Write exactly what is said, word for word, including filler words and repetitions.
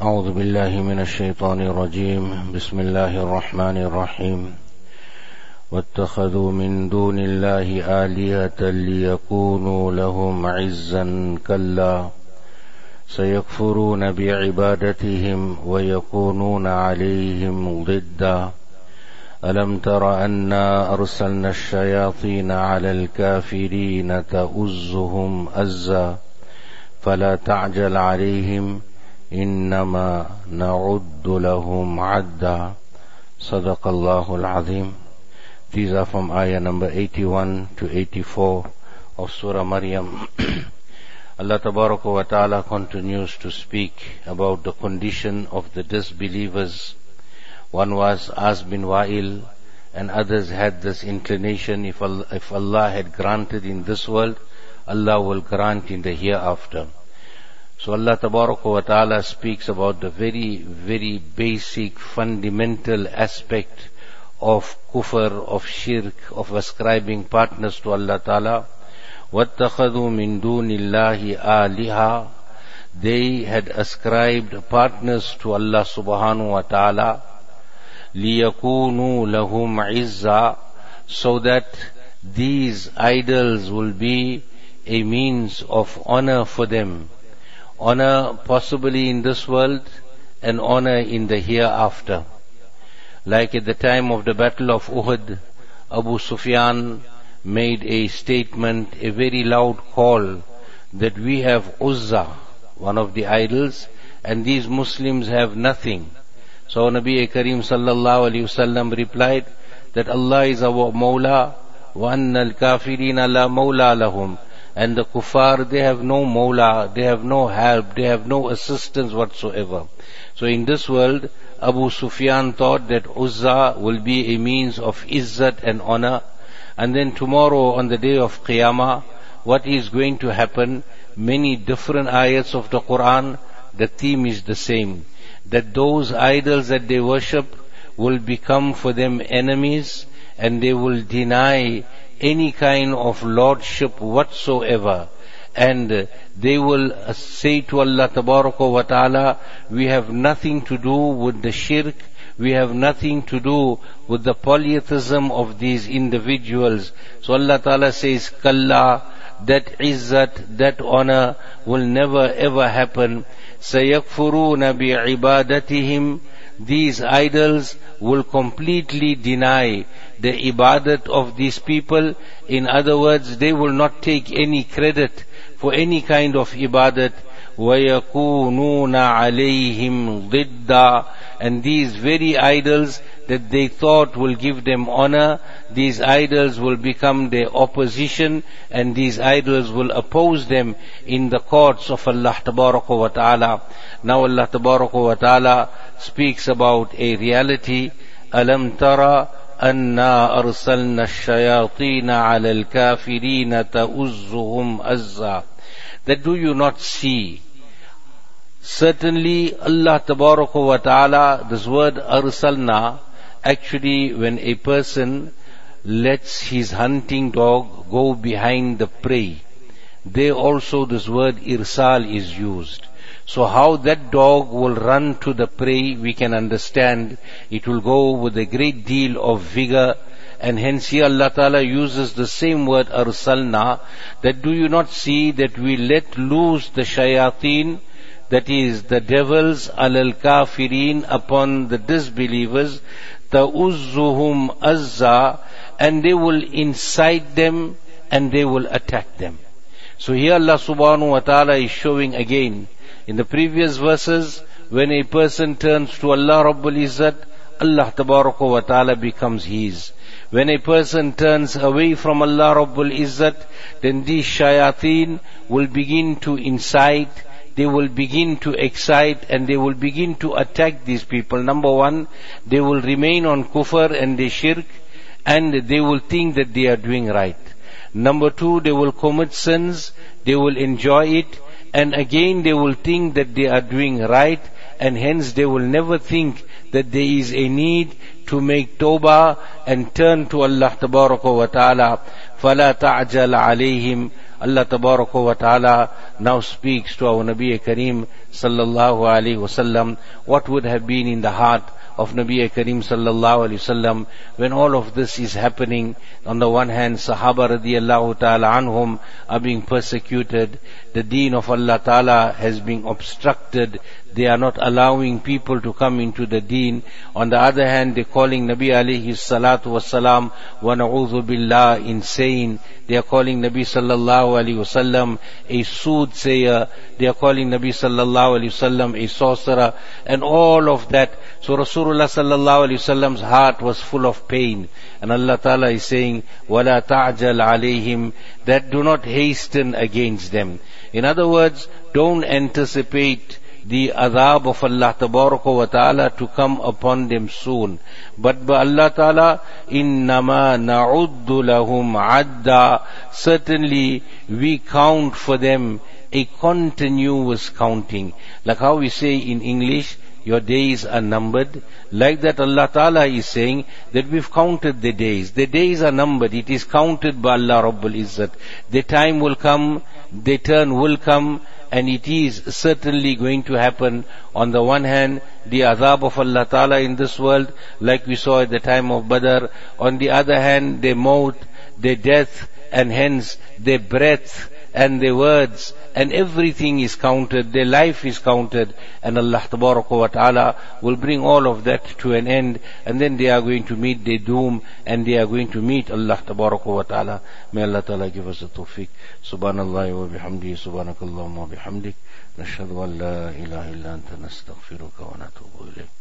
أعوذ بالله من الشيطان الرجيم بسم الله الرحمن الرحيم واتخذوا من دون الله آلهة ليكونوا لهم عزا كلا سيكفرون بعبادتهم ويكونون عليهم ضدا ألم تر أنا أرسلنا الشياطين على الكافرين تؤزهم أزا فلا تعجل عليهم إنما نعد لهم عدا صدق الله العظيم. These are from ayah number eighty-one to eighty-four of Surah Maryam. Allah Tabaraka wa Ta'ala continues to speak about the condition of the disbelievers. One was As bin Wa'il, and others had this inclination, if Allah, if Allah had granted in this world, Allah will grant in the hereafter. So Allah Tabaraka wa Ta'ala speaks about the very, very basic, fundamental aspect of kufr, of shirk, of ascribing partners to Allah Ta'ala. وَاتَّخَذُوا مِن دُونِ اللَّهِ آلِهَةً. They had ascribed partners to Allah Subhanahu wa Ta'ala. لِيَكُونُوا لَهُمْ عِزًّا. So that these idols will be a means of honor for them. Honor possibly in this world and honor in the hereafter. Like at the time of the Battle of Uhud, Abu Sufyan made a statement, a very loud call, that we have Uzza, one of the idols, and these Muslims have nothing. So Nabi Kareem sallallahu alayhi wasallam replied that Allah is our Mawla, wa anna al-kafirina la mawla lahum. And the kuffar, they have no mawla, they have no help, they have no assistance whatsoever. So in this world, Abu Sufyan thought that Uzza will be a means of izzat and honor. And then tomorrow on the day of Qiyamah, what is going to happen? Many different ayats of the Quran, the theme is the same. That those idols that they worship will become for them enemies, and they will deny any kind of lordship whatsoever. And they will say to Allah Tabaraka wa Ta'ala, we have nothing to do with the shirk, we have nothing to do with the polytheism of these individuals. So Allah Ta'ala says, Kalla, that izzat, that honor will never ever happen. Sayakfuruna bi'ibadatihim. These idols will completely deny the ibadat of these people. In other words, they will not take any credit for any kind of ibadat. وَيَكُونُونَ عَلَيْهِمْ ضِدًّا. And these very idols that they thought will give them honor, these idols will become their opposition, and these idols will oppose them in the courts of Allah Tabaraka wa Ta'ala. Now Allah Tabaraka wa Ta'ala speaks about a reality. أَلَمْ تَرَ أَنَّا أَرْسَلْنَا الشَّيَاطِينَ عَلَى الْكَافِرِينَ تَؤُزُّهُمْ أَزًّا. That do you not see? Certainly Allah Tabaraka wa Ta'ala, this word arsalna, actually when a person lets his hunting dog go behind the prey, there also this word irsal is used. So how that dog will run to the prey, we can understand. It will go with a great deal of vigor. And hence here Allah Ta'ala uses the same word arsalna, that do you not see that we let loose the shayateen, that is the devils, alal kafirin, upon the disbelievers, ta'uzzuhum azza, and they will incite them and they will attack them. So here Allah subhanahu wa ta'ala is showing again, in the previous verses, when a person turns to Allah Rabbul Izzat, Allah Tabaraka wa Ta'ala becomes his. When a person turns away from Allah Rabbul Izzat, then these shayateen will begin to incite, they will begin to excite, and they will begin to attack these people. Number one, they will remain on kufr and the shirk, and they will think that they are doing right. Number two, they will commit sins, they will enjoy it, and again they will think that they are doing right, and hence they will never think that there is a need to make tawbah and turn to Allah Tabaraka wa Ta'ala. فَلَا تَعْجَلْ عَلَيْهِمْ. Allah Tabaraka wa Ta'ala now speaks to our Nabi Kareem sallallahu alaihi wasallam, what would have been in the heart of Nabi Kareem sallallahu alaihi wasallam when all of this is happening. On the one hand, Sahaba radiyallahu ta'ala anhum are being persecuted, the deen of Allah Ta'ala has been obstructed, they are not allowing people to come into the deen. On the other hand, they're calling Nabi alayhi salatu wasalam wa na'udhu billah insane. They are calling Nabi sallallahu alayhi wasallam a soothsayer. They are calling Nabi sallallahu alayhi wasallam a sorcerer, and all of that. So Rasulullah sallallahu alayhi wasallam's heart was full of pain. And Allah Ta'ala is saying, وَلَا تَعْجَلْ عَلَيْهِمْ, that do not hasten against them. In other words, don't anticipate the adhab of Allah Tabaraka wa Ta'ala to come upon them soon. But by Allah Ta'ala, إِنَّمَا نَعُدُّ لَهُمْ عَدًّا, certainly we count for them a continuous counting. Like how we say in English, your days are numbered. Like that, Allah Ta'ala is saying that we've counted the days. The days are numbered. It is counted by Allah Rabbul Izzat. The time will come, the turn will come, and it is certainly going to happen. On the one hand, the azab of Allah Ta'ala in this world, like we saw at the time of Badr. On the other hand, their maut, their death, and hence their breath and their words, and everything is counted, their life is counted, and Allah Tabaraka wa Ta'ala will bring all of that to an end, and then they are going to meet their doom, and they are going to meet Allah Tabaraka wa Ta'ala. May Allah Ta'ala give us the tawfiq. Subhanallah wa bihamdihi, subhanakallahumma wa bihamdik, nashhadu an la ilaha illa anta nastaghfiruka wa natubu ilayk.